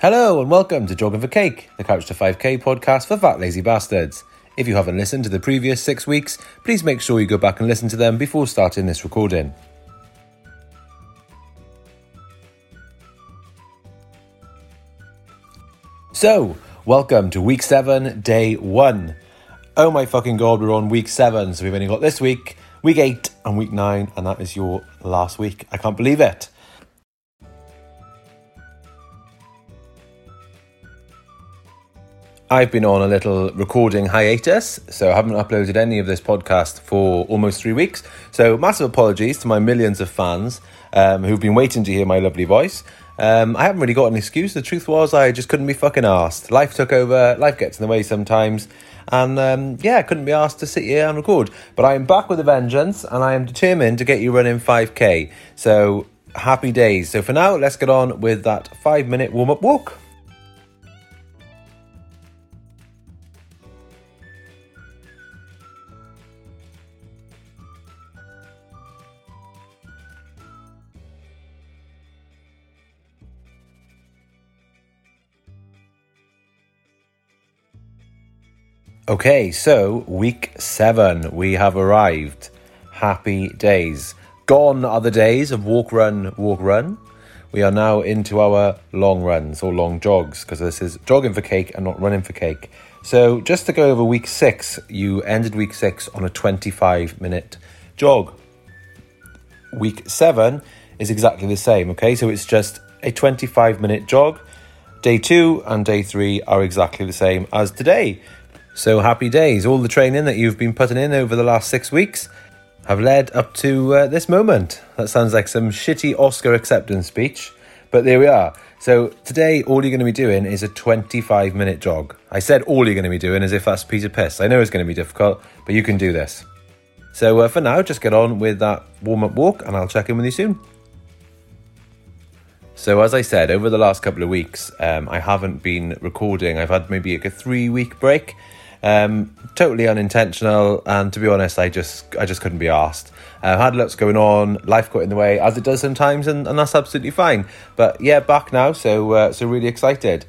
Hello and welcome to Jogging for Cake, the Couch to 5K podcast for fat lazy bastards. If you haven't listened to the previous 6 weeks, please make sure you go back and listen to them before starting this recording. So, welcome to week 7, day 1. Oh my fucking god, we're on week 7, so we've only got this week, week 8 and week 9, and that is your last week. I can't believe it. I've been on a little recording hiatus, so I haven't uploaded any of this podcast for almost 3 weeks. So massive apologies to my millions of fans who've been waiting to hear my lovely voice. I haven't really got an excuse. The truth was I just couldn't be fucking arsed. Life took over, life gets in the way sometimes. And I couldn't be asked to sit here and record. But I am back with a vengeance and I am determined to get you running 5k. So happy days. So for now, let's get on with that 5-minute warm-up walk. Okay, so week 7, we have arrived. Happy days. Gone are the days of walk, run. We are now into our long runs or long jogs because this is jogging for cake and not running for cake. So just to go over week 6, you ended week 6 on a 25-minute jog. Week 7 is exactly the same, okay? So it's just a 25-minute jog. Day 2 and day 3 are exactly the same as today. So happy days. All the training that you've been putting in over the last 6 weeks have led up to this moment. That sounds like some shitty Oscar acceptance speech, but there we are. So today, all you're going to be doing is a 25-minute jog. I said all you're going to be doing as if that's a piece of piss. I know it's going to be difficult, but you can do this. So for now, just get on with that warm-up walk and I'll check in with you soon. So as I said, over the last couple of weeks, I haven't been recording. I've had maybe like a 3-week break. Totally unintentional, and to be honest, I just couldn't be arsed. Had lots going on, life got in the way, as it does sometimes, and that's absolutely fine. But yeah, back now, so really excited.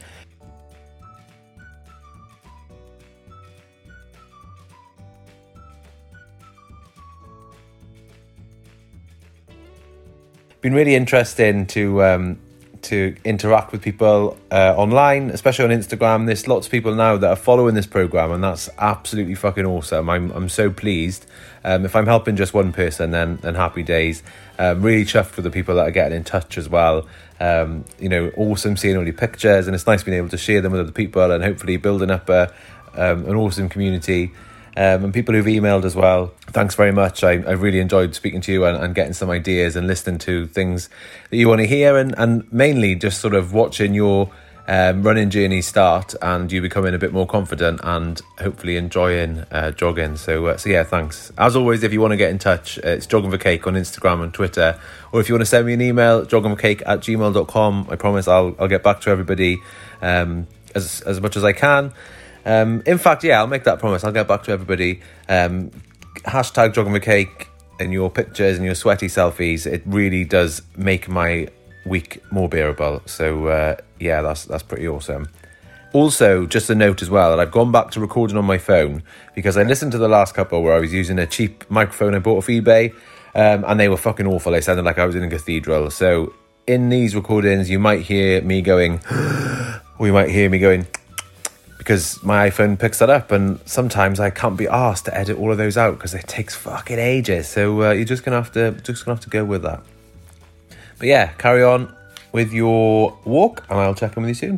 Been really interesting to interact with people online, especially on Instagram. There's lots of people now that are following this program, and that's absolutely fucking awesome. I'm so pleased. If I'm helping just one person, then happy days. Really chuffed with the people that are getting in touch as well. Awesome seeing all your pictures, and it's nice being able to share them with other people and hopefully building up an awesome community. And people who've emailed as well, thanks very much. I really enjoyed speaking to you and getting some ideas and listening to things that you want to hear, and mainly just sort of watching your running journey start and you becoming a bit more confident and hopefully enjoying jogging. So yeah, thanks. As always, if you want to get in touch, it's Jogging for Cake on Instagram and Twitter, or if you want to send me an email, joggingforcake@gmail.com. I promise I'll get back to everybody as much as I can. In fact, yeah, I'll make that promise. I'll get back to everybody. Hashtag Jogging for Cake and your pictures and your sweaty selfies. It really does make my week more bearable. So yeah, that's pretty awesome. Also, just a note as well that I've gone back to recording on my phone because I listened to the last couple where I was using a cheap microphone I bought off eBay, and they were fucking awful. They sounded like I was in a cathedral. So in these recordings, you might hear me going, or you might hear me going, because my iPhone picks that up, and sometimes I can't be asked to edit all of those out because it takes fucking ages. So you're just gonna have to go with that. But yeah, carry on with your walk, and I'll check in with you soon.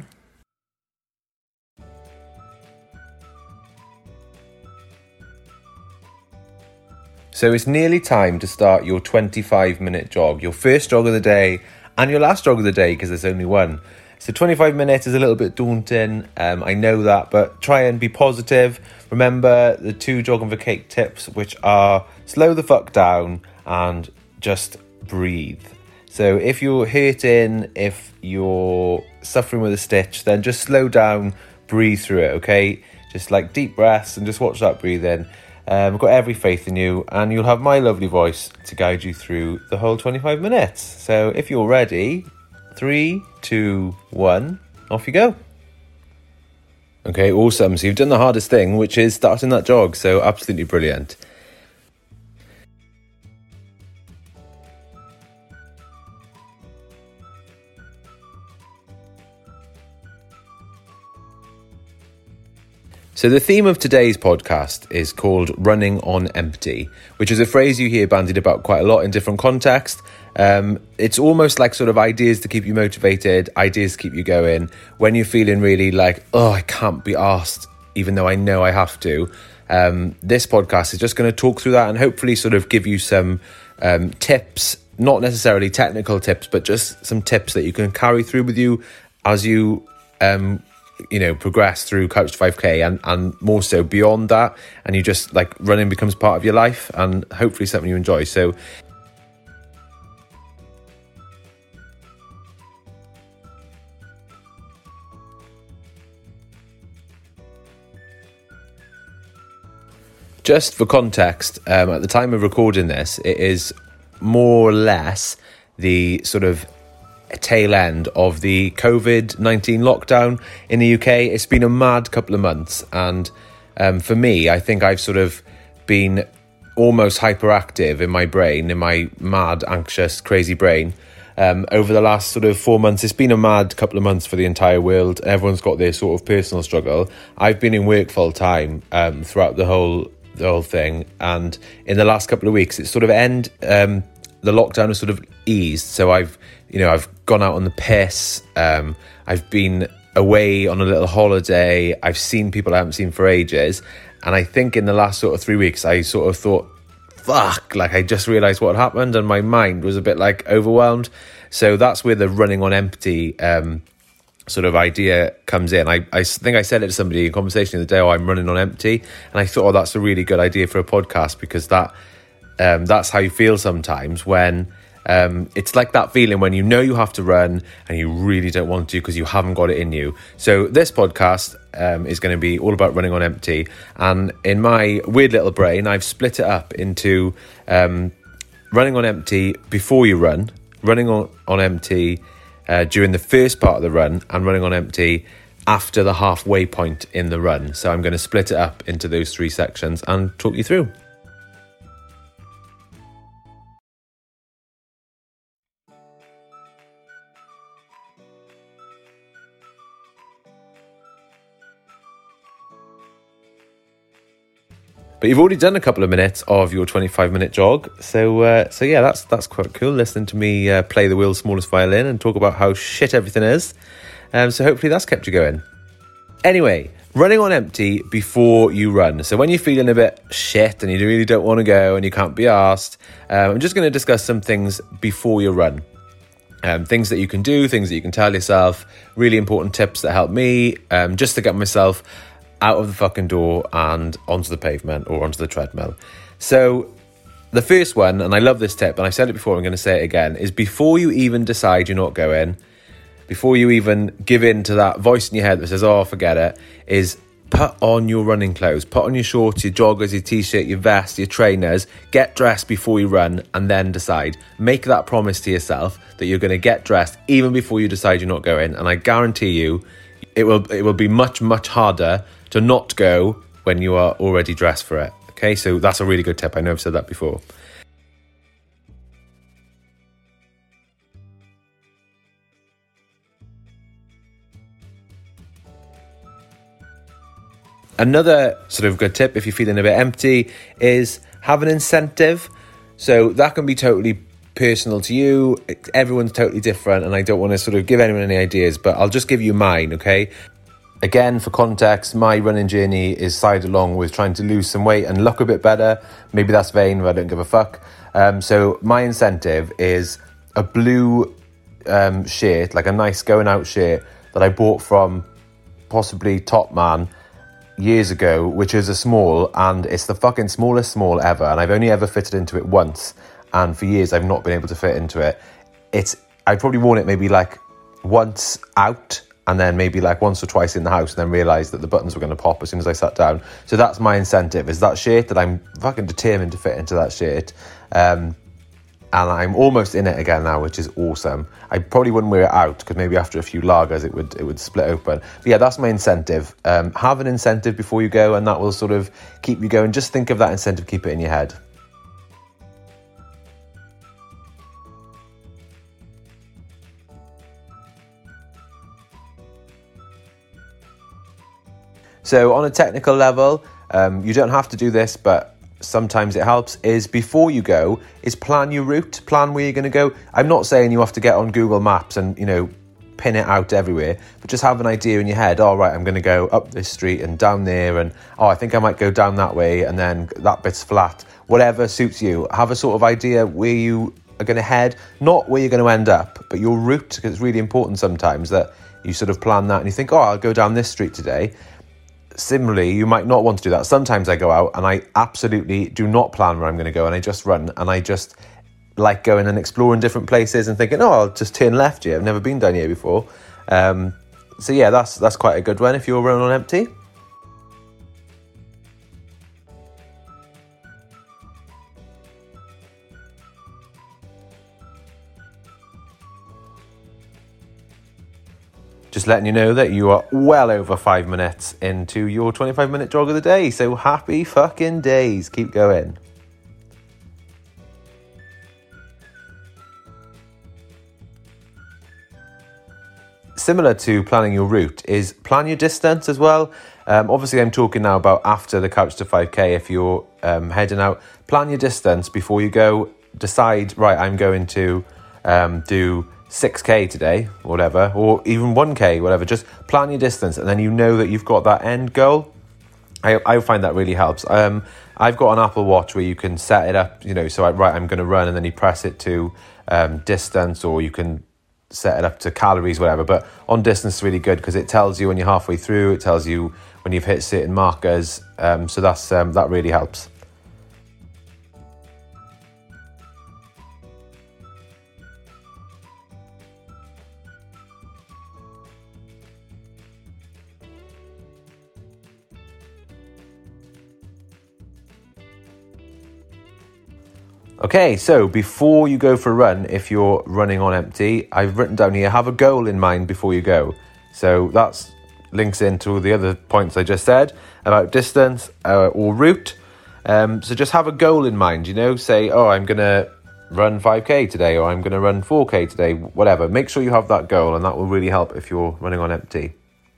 So it's nearly time to start your 25-minute jog, your first jog of the day and your last jog of the day because there's only one. So 25 minutes is a little bit daunting, I know that, but try and be positive. Remember the 2 Jogging for Cake tips, which are slow the fuck down and just breathe. So if you're hurting, if you're suffering with a stitch, then just slow down, breathe through it, okay? Just like deep breaths and just watch that breathing. I've got every faith in you, and you'll have my lovely voice to guide you through the whole 25 minutes. So if you're ready, 3, 2, 1, off you go. Okay, awesome. So you've done the hardest thing, which is starting that jog. So absolutely brilliant. So the theme of today's podcast is called running on empty, which is a phrase you hear bandied about quite a lot in different contexts. It's almost like sort of ideas to keep you motivated, ideas to keep you going. When you're feeling really like, oh, I can't be arsed, even though I know I have to. This podcast is just going to talk through that and hopefully sort of give you some tips, not necessarily technical tips, but just some tips that you can carry through with you as you progress through Couch to 5K and more so beyond that, and you just like running becomes part of your life and hopefully something you enjoy. So just for context, at the time of recording this, it is more or less the sort of tail end of the COVID-19 lockdown in the UK. It's been a mad couple of months, and for me, I think I've sort of been almost hyperactive in my brain, in my mad, anxious, crazy brain. Over the last sort of 4 months, it's been a mad couple of months for the entire world. Everyone's got their sort of personal struggle. I've been in work full time throughout the whole thing, and in the last couple of weeks, it's sort of the lockdown has sort of eased. So I've gone out on the piss. I've been away on a little holiday. I've seen people I haven't seen for ages. And I think in the last sort of 3 weeks, I sort of thought, fuck, like I just realised what happened and my mind was a bit like overwhelmed. So that's where the running on empty sort of idea comes in. I think I said it to somebody in conversation the other day, oh, I'm running on empty. And I thought, oh, that's a really good idea for a podcast, because that's how you feel sometimes when it's like that feeling when you know you have to run and you really don't want to because you haven't got it in you. So this podcast is going to be all about running on empty, and in my weird little brain I've split it up into running on empty before you run, running on empty during the first part of the run, and running on empty after the halfway point in the run. So I'm going to split it up into those three sections and talk you through. But you've already done a couple of minutes of your 25-minute jog. So yeah, that's quite cool, listening to me play the world's smallest violin and talk about how shit everything is. So hopefully that's kept you going. Anyway, running on empty before you run. So when you're feeling a bit shit and you really don't want to go and you can't be arsed, I'm just going to discuss some things before you run. Things that you can do, things that you can tell yourself, really important tips that help me just to get myself out of the fucking door and onto the pavement or onto the treadmill. So the first one, and I love this tip, and I said it before, I'm going to say it again, is before you even decide you're not going, before you even give in to that voice in your head that says, oh, forget it, is put on your running clothes, put on your shorts, your joggers, your t-shirt, your vest, your trainers, get dressed before you run, and then decide. Make that promise to yourself that you're going to get dressed even before you decide you're not going, and I guarantee you it will be much, much harder to not go when you are already dressed for it. Okay, so that's a really good tip. I know I've said that before. Another sort of good tip, if you're feeling a bit empty, is have an incentive. So that can be totally personal to you. Everyone's totally different, and I don't want to sort of give anyone any ideas, but I'll just give you mine, okay? Again, for context, my running journey is side along with trying to lose some weight and look a bit better. Maybe that's vain, but I don't give a fuck. So my incentive is a blue shirt, like a nice going out shirt that I bought from possibly Top Man years ago, which is a small, and it's the fucking smallest small ever, and I've only ever fitted into it once, and for years I've not been able to fit into it. I've probably worn it maybe like once out, and then maybe like once or twice in the house, and then realised that the buttons were going to pop as soon as I sat down. So that's my incentive, is that shirt, that I'm fucking determined to fit into that shirt. and I'm almost in it again now, which is awesome. I probably wouldn't wear it out because maybe after a few lagers it would split open. But yeah, that's my incentive. Have an incentive before you go, and that will sort of keep you going. Just think of that incentive, keep it in your head. So on a technical level, you don't have to do this, but sometimes it helps, is before you go, is plan your route, plan where you're going to go. I'm not saying you have to get on Google Maps and, pin it out everywhere, but just have an idea in your head. All right, I'm going to go up this street and down there, and I think I might go down that way, and then that bit's flat. Whatever suits you. Have a sort of idea where you are going to head, not where you're going to end up, but your route, because it's really important sometimes that you sort of plan that and you think, I'll go down this street today. Similarly, you might not want to do that. Sometimes I go out and I absolutely do not plan where I'm going to go, and I just run, and I just like going and exploring different places and thinking, I'll just turn left here. I've never been down here before. So yeah, that's quite a good one if you're running on empty. Just letting you know that you are well over 5 minutes into your 25-minute jog of the day. So happy fucking days. Keep going. Similar to planning your route is plan your distance as well. Obviously, I'm talking now about after the Couch to 5K. If you're heading out, plan your distance before you go. Decide, right, I'm going to do 6K today, whatever, or even 1K, whatever. Just plan your distance, and then you know that you've got that end goal. I find that really helps. I've got an Apple Watch where you can set it up, so I'm going to run, and then you press it to distance, or you can set it up to calories, whatever. But on distance, it's really good because it tells you when you're halfway through, it tells you when you've hit certain markers. So that really helps. Okay, so before you go for a run, if you're running on empty, I've written down here, have a goal in mind before you go. So that links into the other points I just said about distance or route. So just have a goal in mind, say, I'm going to run 5K today, or I'm going to run 4K today, whatever. Make sure you have that goal, and that will really help if you're running on empty.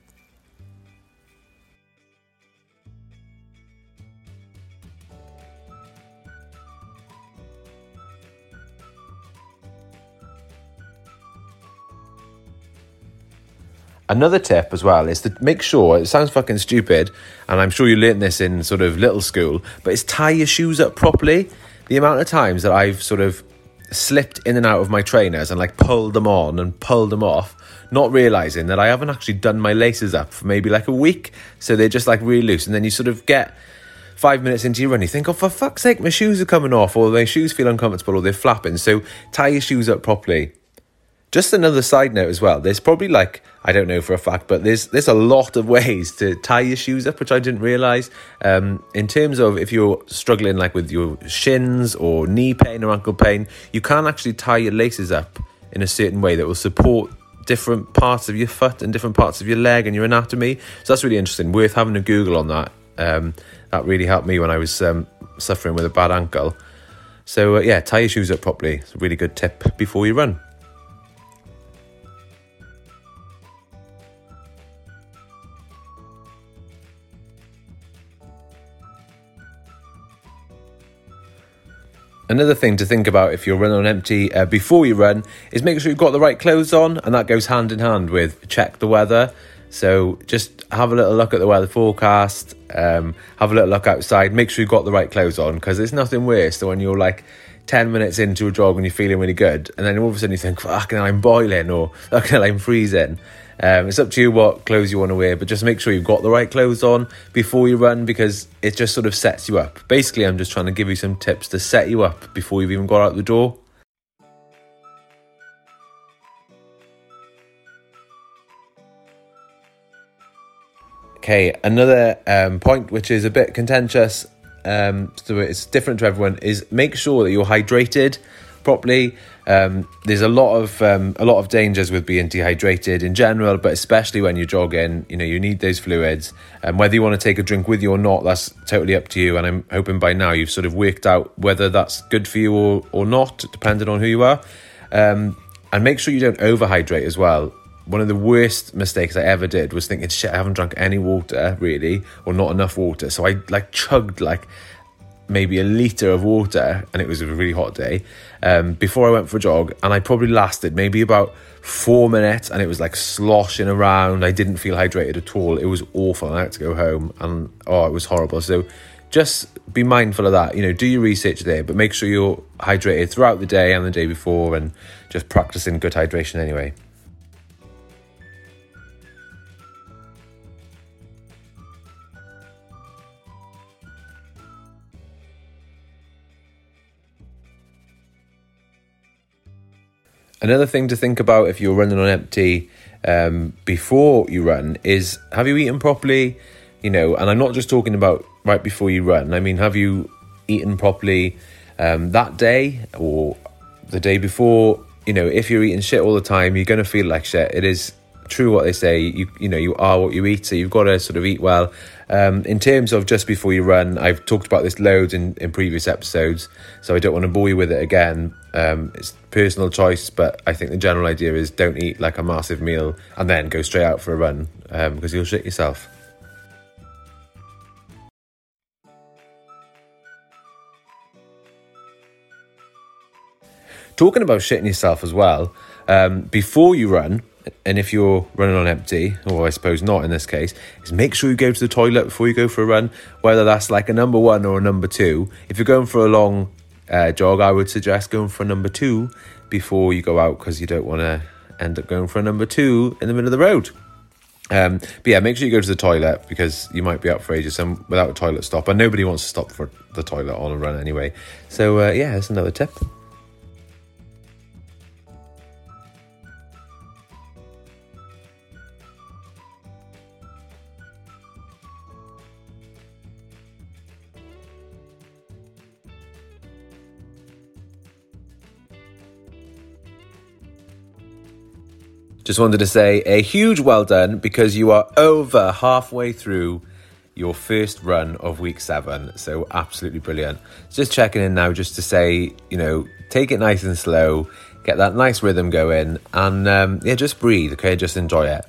Another tip as well is to make sure, it sounds fucking stupid, and I'm sure you learnt this in sort of little school, but it's tie your shoes up properly. The amount of times that I've sort of slipped in and out of my trainers and pulled them on and pulled them off, not realising that I haven't actually done my laces up for maybe a week, so they're just really loose, and then you sort of get 5 minutes into your run, you think, for fuck's sake, my shoes are coming off, or my shoes feel uncomfortable, or they're flapping. So tie your shoes up properly. Just another side note as well, there's probably I don't know for a fact, but there's a lot of ways to tie your shoes up, which I didn't realise. In terms of if you're struggling with your shins or knee pain or ankle pain, you can actually tie your laces up in a certain way that will support different parts of your foot and different parts of your leg and your anatomy. So that's really interesting, worth having a Google on that. That really helped me when I was suffering with a bad ankle. So tie your shoes up properly. It's a really good tip before you run. Another thing to think about if you're running on empty before you run is make sure you've got the right clothes on, and that goes hand in hand with check the weather. So just have a little look at the weather forecast, have a little look outside, make sure you've got the right clothes on, because there's nothing worse than when you're 10 minutes into a jog and you're feeling really good, and then all of a sudden you think, fucking I'm boiling, or fucking I'm freezing. It's up to you what clothes you want to wear, but just make sure you've got the right clothes on before you run, because it just sort of sets you up. Basically, I'm just trying to give you some tips to set you up before you've even got out the door. Okay, another point which is a bit contentious, so it's different to everyone, is make sure that you're hydrated. properly. There's a lot of dangers with being dehydrated in general, but especially when you're jogging, you need those fluids. And whether you want to take a drink with you or not, that's totally up to you. And I'm hoping by now you've sort of worked out whether that's good for you or not, depending on who you are. And make sure you don't overhydrate as well. One of the worst mistakes I ever did was thinking, shit, I haven't drunk any water really, or not enough water. So I chugged maybe a litre of water, and it was a really hot day, before I went for a jog, and I probably lasted maybe about 4 minutes, and it was sloshing around. I didn't feel hydrated at all. It was awful. I had to go home, and it was horrible. So just be mindful of that. Do your research there, but make sure you're hydrated throughout the day and the day before, and just practicing good hydration anyway. Another thing to think about if you're running on empty before you run is, have you eaten properly? And I'm not just talking about right before you run. I mean, have you eaten properly that day or the day before? If you're eating shit all the time, you're going to feel like shit. It is true what they say. You are what you eat, so you've got to sort of eat well. In terms of just before you run, I've talked about this loads in previous episodes, so I don't want to bore you with it again. It's personal choice, but I think the general idea is don't eat a massive meal and then go straight out for a run, because you'll shit yourself. Talking about shitting yourself as well, before you run, and if you're running on empty, or I suppose not in this case, is make sure you go to the toilet before you go for a run, whether that's a number 1 or a number 2. If you're going for a long jog, I would suggest going for a number 2 before you go out, because you don't want to end up going for a number 2 in the middle of the road. But yeah, make sure you go to the toilet, because you might be out for ages and without a toilet stop, and nobody wants to stop for the toilet on a run anyway. So yeah, that's another tip. Just wanted to say a huge well done, because you are over halfway through your first run of week 7. So absolutely brilliant. Just checking in now just to say, take it nice and slow, get that nice rhythm going, and just breathe, okay? Just enjoy it.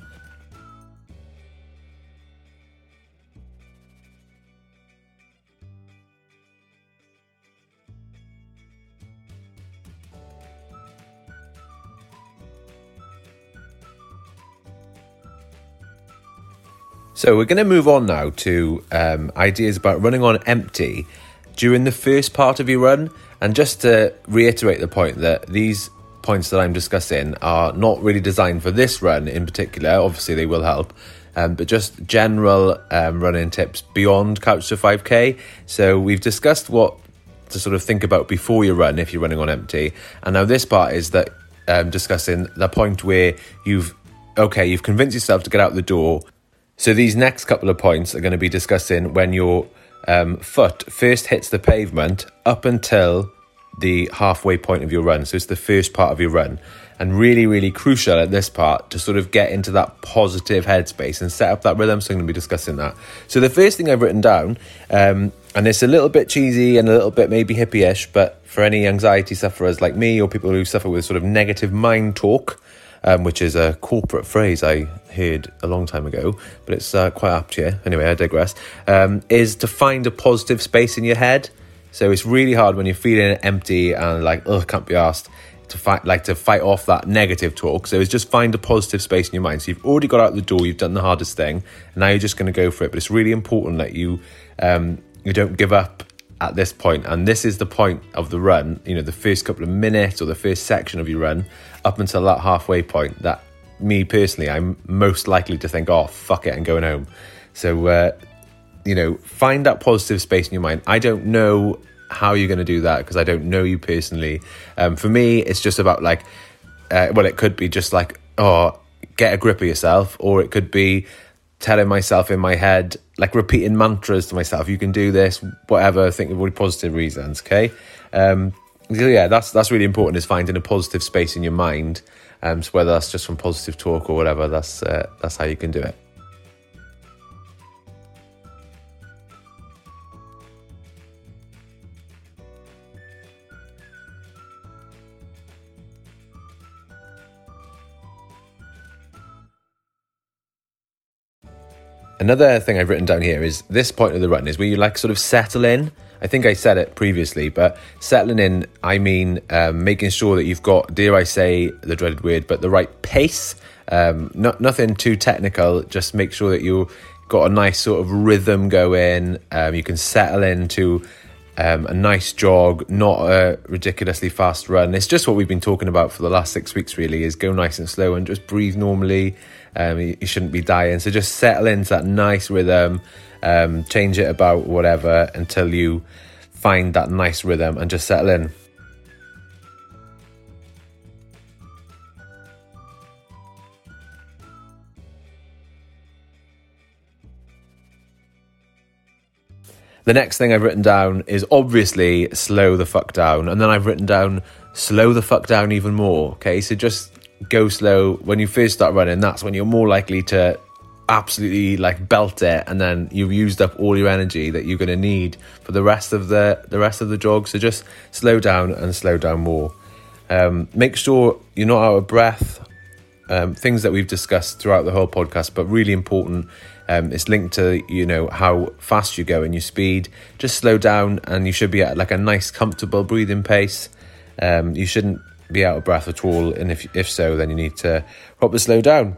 So we're going to move on now to ideas about running on empty during the first part of your run. And just to reiterate the point that these points that I'm discussing are not really designed for this run in particular. Obviously they will help, but just general running tips beyond Couch to 5K. So we've discussed what to sort of think about before you run if you're running on empty. And now this part is that discussing the point where you've convinced yourself to get out the door. So these next couple of points are going to be discussing when your foot first hits the pavement up until the halfway point of your run. So it's the first part of your run. And really, really crucial at this part to sort of get into that positive headspace and set up that rhythm. So I'm going to be discussing that. So the first thing I've written down, and it's a little bit cheesy and a little bit maybe hippie-ish, but for any anxiety sufferers like me or people who suffer with sort of negative mind talk, which is a corporate phrase I heard a long time ago, but it's quite apt here. Anyway, I digress. Is to find a positive space in your head. So it's really hard when you're feeling empty and can't be asked to fight off that negative talk. So it's just find a positive space in your mind. So you've already got out the door, you've done the hardest thing, and now you're just going to go for it. But it's really important that you don't give up at this point. And this is the point of the run, the first couple of minutes or the first section of your run up until that halfway point, that me personally, I'm most likely to think, oh, fuck it, I'm going home. So, find that positive space in your mind. I don't know how you're going to do that because I don't know you personally. For me, it's just about it could be just get a grip of yourself, or it could be telling myself in my head, repeating mantras to myself, you can do this, whatever, think of really positive reasons, okay? yeah, that's really important, is finding a positive space in your mind. So whether that's just from positive talk or whatever, that's how you can do it. Another thing I've written down here is this point of the run is where you like sort of settle in. I think I said it previously, but settling in, I mean making sure that you've got, dare I say the dreaded word, but the right pace. Nothing too technical, just make sure that you've got a nice sort of rhythm going. You can settle into a nice jog, not a ridiculously fast run. It's just what we've been talking about for the last 6 weeks, really, is go nice and slow and just breathe normally. You shouldn't be dying. So just settle into that nice rhythm, change it about whatever until you find that nice rhythm and just settle in. The next thing I've written down is obviously slow the fuck down. And then I've written down slow the fuck down even more. Okay, so just go slow. When you first start running, that's when you're more likely to absolutely like belt it, and then you've used up all your energy that you're going to need for the rest of the jog. So just slow down and slow down more. Make sure you're not out of breath. Things that we've discussed throughout the whole podcast, but really important. It's linked to, you know, how fast you go and your speed. Just slow down and you should be at like a nice comfortable breathing pace. You shouldn't be out of breath at all, and if so, then you need to properly slow down.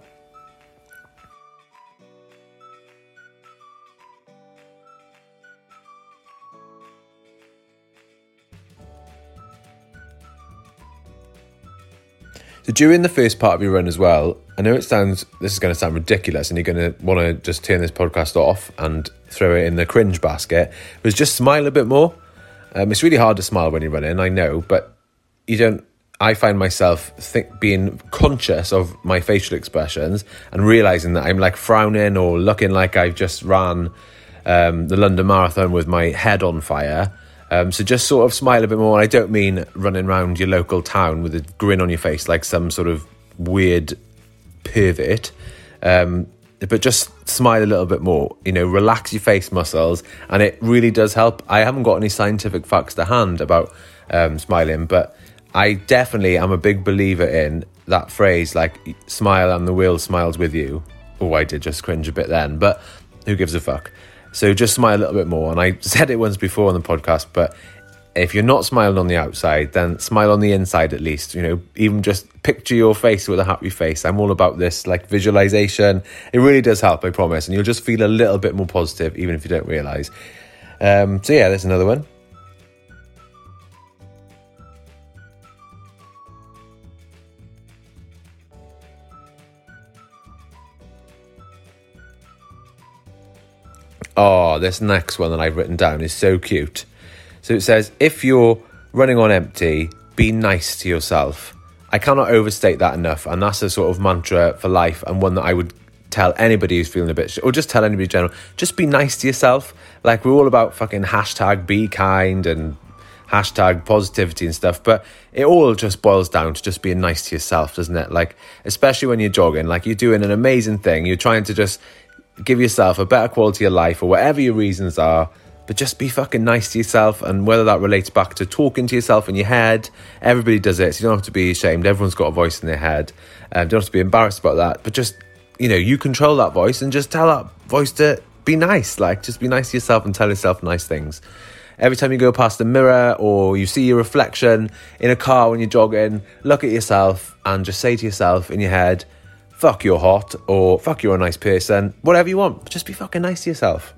So during the first part of your run as well, I know this is going to sound ridiculous and you're going to want to just turn this podcast off and throw it in the cringe basket, but just smile a bit more. It's really hard to smile when you're running, I know, but you don't. I find myself being conscious of my facial expressions and realising that I'm like frowning or looking like I've just ran the London Marathon with my head on fire. So just sort of smile a bit more. I don't mean running around your local town with a grin on your face like some sort of weird pervert. But just smile a little bit more, you know, relax your face muscles, and it really does help. I haven't got any scientific facts to hand about smiling, but I definitely am a big believer in that phrase, like, smile and the world smiles with you. Oh, I did just cringe a bit then, but who gives a fuck? So just smile a little bit more. And I said it once before on the podcast, but if you're not smiling on the outside, then smile on the inside at least. You know, even just picture your face with a happy face. I'm all about this, like, visualization. It really does help, I promise. And you'll just feel a little bit more positive, even if you don't realise. So yeah, there's another one. Oh, this next one that I've written down is so cute. So it says, if you're running on empty, be nice to yourself. I cannot overstate that enough, and that's a sort of mantra for life, and one that I would tell anybody who's feeling a bit or just tell anybody in general, just be nice to yourself. Like, we're all about fucking hashtag be kind and hashtag positivity and stuff, but it all just boils down to just being nice to yourself, doesn't it? Like, especially when you're jogging, like, you're doing an amazing thing, you're trying to just give yourself a better quality of life or whatever your reasons are, but just be fucking nice to yourself. And whether that relates back to talking to yourself in your head, everybody does it, so you don't have to be ashamed. Everyone's got a voice in their head, don't have to be embarrassed about that, but just, you know, you control that voice and just tell that voice to be nice. Like, just be nice to yourself and tell yourself nice things. Every time you go past a mirror or you see your reflection in a car when you're jogging, look at yourself and just say to yourself in your head, fuck, you're hot, or fuck, you're a nice person, whatever you want. Just be fucking nice to yourself.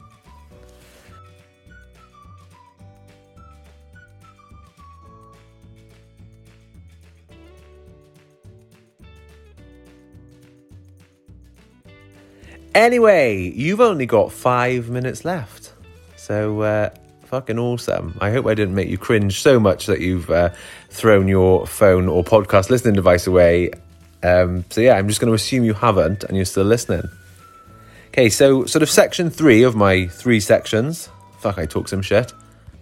Anyway, you've only got 5 minutes left. So, fucking awesome. I hope I didn't make you cringe so much that you've thrown your phone or podcast listening device away. So yeah, I'm just going to assume you haven't and you're still listening. Okay, so sort of section 3 of my 3 sections, fuck, I talk some shit,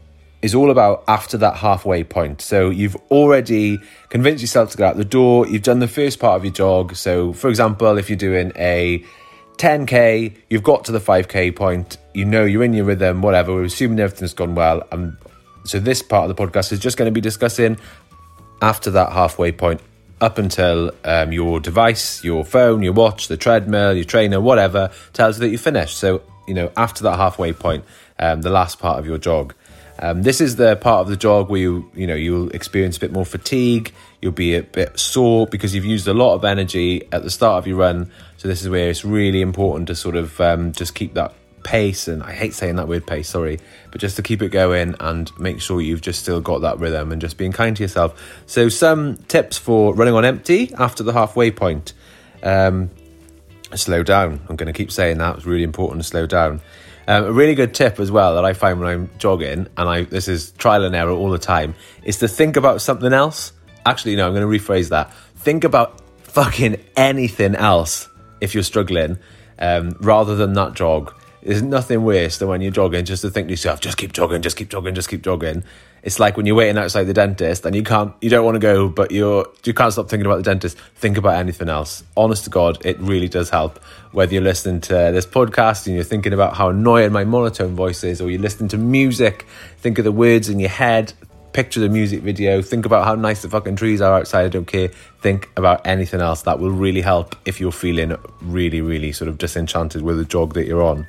is all about after that halfway point. So you've already convinced yourself to get out the door. You've done the first part of your jog. So, for example, if you're doing a 10K, you've got to the 5K point. You know you're in your rhythm, whatever. We're assuming everything's gone well. So this part of the podcast is just going to be discussing after that halfway point, up until your device, your phone, your watch, the treadmill, your trainer, whatever, tells you that you finished. So, after that halfway point, the last part of your jog. This is the part of the jog where you'll experience a bit more fatigue. You'll be a bit sore because you've used a lot of energy at the start of your run. So this is where it's really important to sort of just keep that pace, and I hate saying that word pace, sorry, but just to keep it going and make sure you've just still got that rhythm and just being kind to yourself. So some tips for running on empty after the halfway point. Slow down. I'm going to keep saying that. It's really important to slow down. A really good tip as well that I find when I'm jogging, and this is trial and error all the time, is to think about something else. Actually, no, I'm going to rephrase that. Think about fucking anything else if you're struggling, rather than that jog. There's nothing worse than when you're jogging just to think to yourself, just keep jogging, just keep jogging, just keep jogging. It's like when you're waiting outside the dentist and you don't want to go, but you can't stop thinking about the dentist. Think about anything else. Honest to God, it really does help. Whether you're listening to this podcast and you're thinking about how annoying my monotone voice is, or you're listening to music, think of the words in your head, picture the music video, think about how nice the fucking trees are outside, I don't care. Think about anything else. That will really help if you're feeling really, really sort of disenchanted with the jog that you're on.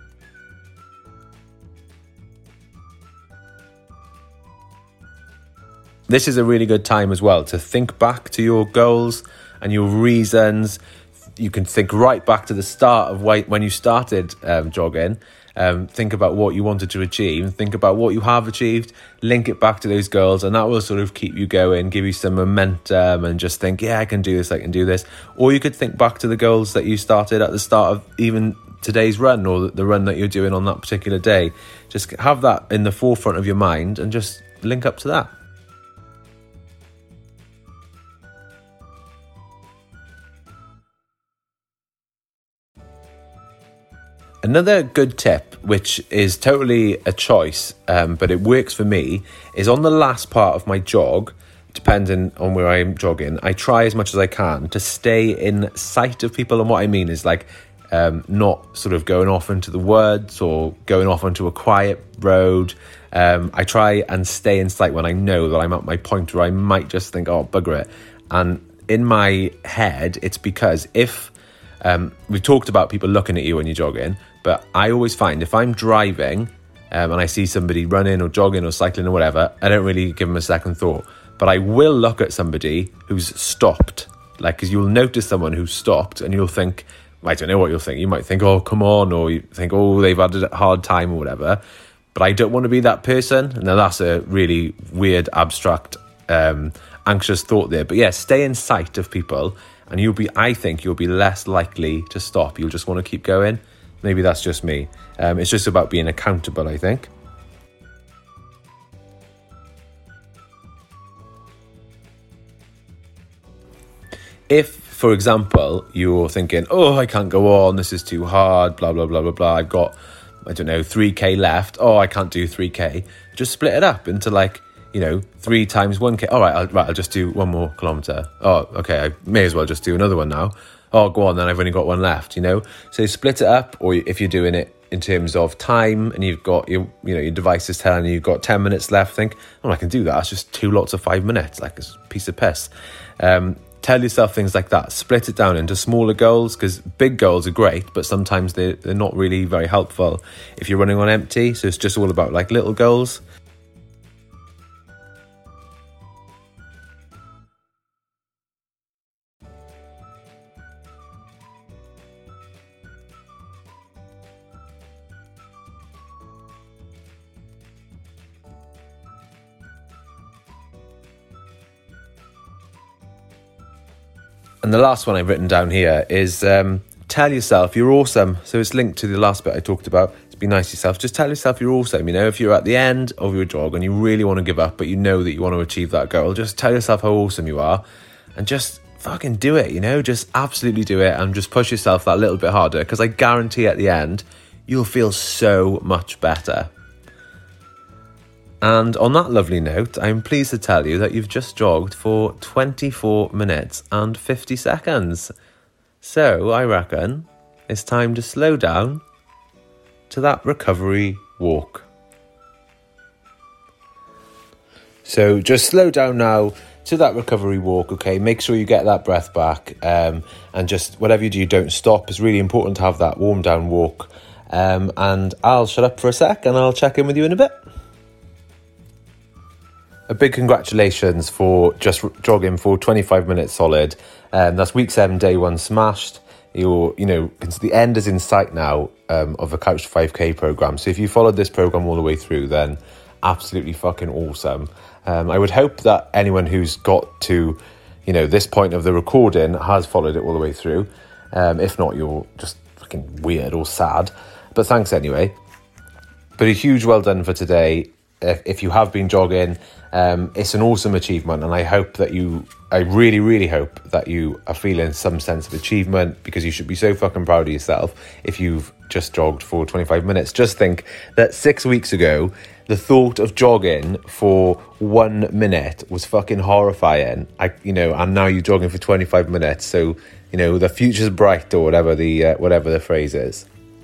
This is a really good time as well to think back to your goals and your reasons. You can think right back to the start of when you started jogging. Think about what you wanted to achieve. Think about what you have achieved. Link it back to those goals, and that will sort of keep you going, give you some momentum, and just think, yeah, I can do this, I can do this. Or you could think back to the goals that you started at the start of even today's run, or the run that you're doing on that particular day. Just have that in the forefront of your mind and just link up to that. Another good tip, which is totally a choice, but it works for me, is on the last part of my jog, depending on where I'm jogging, I try as much as I can to stay in sight of people. And what I mean is not sort of going off into the woods or going off onto a quiet road. I try and stay in sight when I know that I'm at my point where I might just think, oh, bugger it. And in my head, it's because if... we've talked about people looking at you when you're jogging, but I always find if I'm driving and I see somebody running or jogging or cycling or whatever, I don't really give them a second thought. But I will look at somebody who's stopped, because you'll notice someone who's stopped and you'll think, I don't know what you'll think. You might think, oh, come on, or you think, oh, they've had a hard time or whatever. But I don't want to be that person. Now, that's a really weird, abstract, anxious thought there. But yeah, stay in sight of people. And I think you'll be less likely to stop. You'll just want to keep going. Maybe that's just me. It's just about being accountable, I think. If, for example, you're thinking, oh, I can't go on, this is too hard, blah, blah, blah, blah, blah. I've got, 3K left. Oh, I can't do 3K. Just split it up into 3 times 1K. All right, I'll just do 1 more kilometre. Oh, okay, I may as well just do another one now. Oh, go on, then I've only got 1 left, So split it up, or if you're doing it in terms of time and you've got your device is telling you you've got 10 minutes left, think, oh, I can do that. It's just 2 lots of 5 minutes, it's a piece of piss. Tell yourself things like that. Split it down into smaller goals, because big goals are great, but sometimes they're not really very helpful if you're running on empty. So it's just all about little goals. And the last one I've written down here is tell yourself you're awesome. So it's linked to the last bit I talked about. Be nice to yourself. Just tell yourself you're awesome. If you're at the end of your jog and you really want to give up, but you know that you want to achieve that goal, just tell yourself how awesome you are and just fucking do it, just absolutely do it and just push yourself that little bit harder, because I guarantee at the end, you'll feel so much better. And on that lovely note, I'm pleased to tell you that you've just jogged for 24 minutes and 50 seconds. So I reckon it's time to slow down to that recovery walk. So just slow down now to that recovery walk, okay? Make sure you get that breath back, and just whatever you do, don't stop. It's really important to have that warm down walk. And I'll shut up for a sec and I'll check in with you in a bit. A big congratulations for just jogging for 25 minutes solid. That's week 7, day 1 smashed. The end is in sight now of the Couch to 5K program. So if you followed this program all the way through, then absolutely fucking awesome. I would hope that anyone who's got to, this point of the recording has followed it all the way through. If not, you're just fucking weird or sad. But thanks anyway. But a huge well done for today. If you have been jogging, it's an awesome achievement, and I really, really hope that you are feeling some sense of achievement, because you should be so fucking proud of yourself if you've just jogged for 25 minutes. Just think that 6 weeks ago, the thought of jogging for 1 minute was fucking horrifying. And now you're jogging for 25 minutes. So, the future's bright, or whatever the phrase is.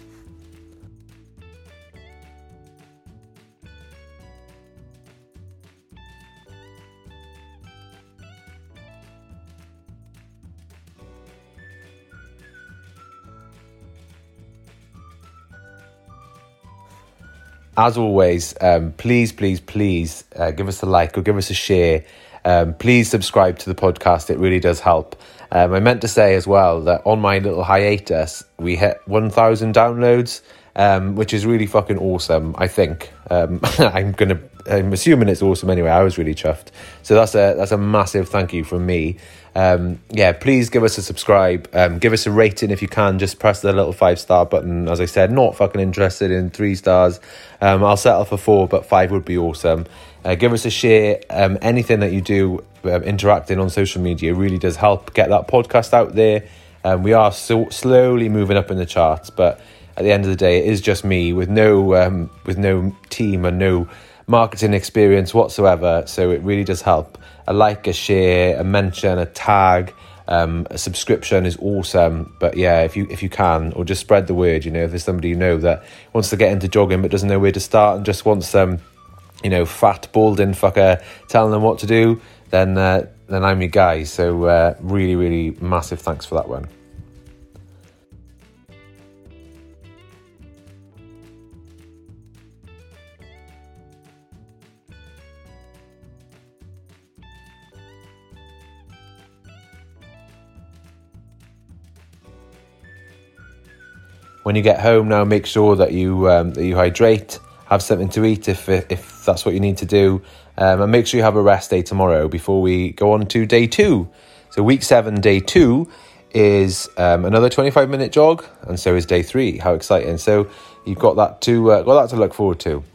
As always, please give us a like or give us a share. Please subscribe to the podcast. It really does help. I meant to say as well that on my little hiatus, we hit 1,000 downloads, which is really fucking awesome, I think. I'm assuming it's awesome anyway. I was really chuffed. So that's a massive thank you from me. Please give us a subscribe. Give us a rating if you can. Just press the little 5-star button. As I said, not fucking interested in 3 stars. I'll settle for 4, but 5 would be awesome. Give us a share. Anything that you do interacting on social media really does help get that podcast out there. We are so slowly moving up in the charts, but at the end of the day, it is just me with no team and no marketing experience whatsoever. So it really does help. A like, a share, a mention, a tag, a subscription is awesome. But yeah, if you can, or just spread the word. If there's somebody that wants to get into jogging but doesn't know where to start and just wants some, fat balding fucker telling them what to do, then I'm your guy. So really, really massive thanks for that one. When you get home now, make sure that you hydrate, have something to eat if that's what you need to do, and make sure you have a rest day tomorrow before we go on to day 2. So week 7, day 2 is another 25-minute jog, and so is day 3. How exciting! So you've got that to look forward to.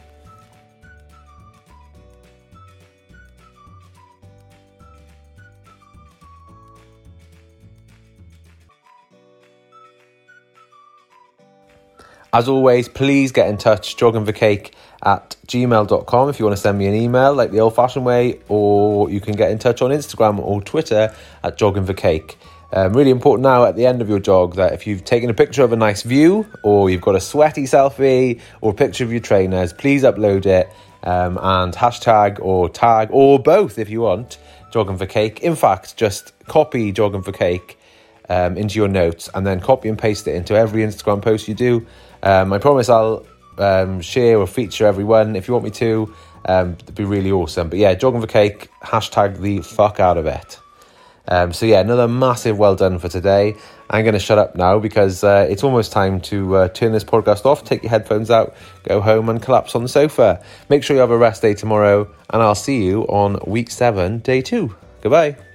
As always, please get in touch, joggingforcake@gmail.com if you want to send me an email like the old-fashioned way, or you can get in touch on Instagram or Twitter at joggingforcake. Really important now at the end of your jog that if you've taken a picture of a nice view, or you've got a sweaty selfie or a picture of your trainers, please upload it and hashtag or tag, or both if you want, Jogging for Cake. In fact, just copy Jogging for Cake into your notes and then copy and paste it into every Instagram post you do. I promise I'll share or feature everyone if you want me to. It'd be really awesome. But yeah, Jogging for Cake, hashtag the fuck out of it. So yeah, another massive well done for today. I'm going to shut up now because it's almost time to turn this podcast off, take your headphones out, go home and collapse on the sofa. Make sure you have a rest day tomorrow, and I'll see you on week 7, day 2. Goodbye.